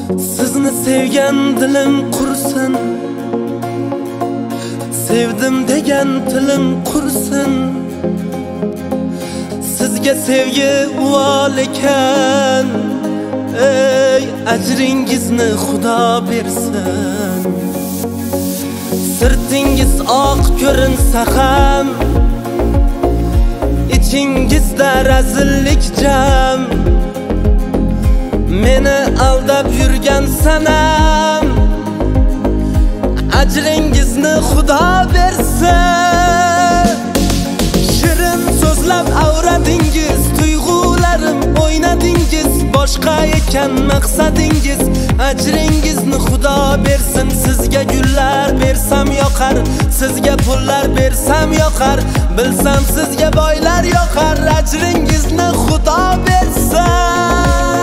Sizni sevgan dilim qursin, sevdim degan tilim qursin. Sizga sevgi uvol ekan, ey ajringizni Xudo bersin. Sirtingiz oq ko'rinsa ham, ichingizda razillik jam. Meni aldab yurgan sanam, ajringizni Xudo bersin. Shirin so'zlab avradingiz, tuyg'ularim o'ynadingiz. Boshqa ekan maqsadingiz, ajringizni Xudo bersin. Sizga gullar bersam yoqar, sizga pullar bersam yoqar. Bilsam sizga boylar yoqar, ajringizni Xudo bersin.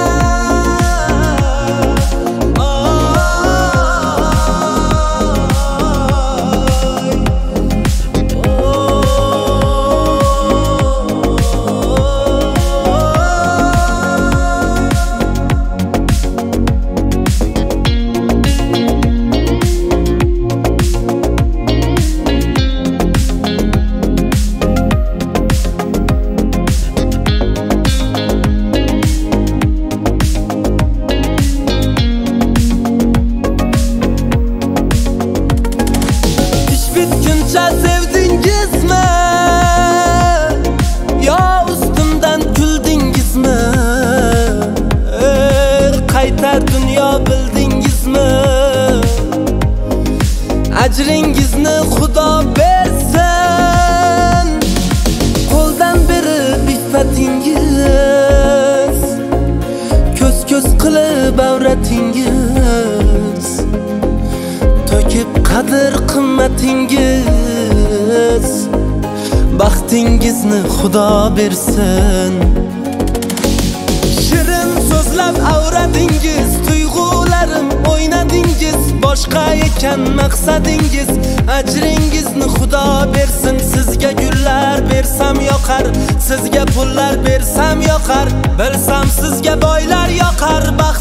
Sevdingizmi? Yo ustimdan kuldingizmi? Qaytar dunyo bildingizmi? Ajringizni Xudo bersin. Qo'ldan berib iffatingiz, ko'z qilib avratingiz, to'kib qadr qimmatingiz, baxtingizni Xudo bersin. Shirin so'zlab avradingiz, tuyg'ularim o'ynadingiz. Boshqa ekan maqsadingiz, ajringizni Xudo bersin. Sizga gullar bersam yoqar, sizga pullar bersam yoqar. Bilsam sizga boylar yoqar.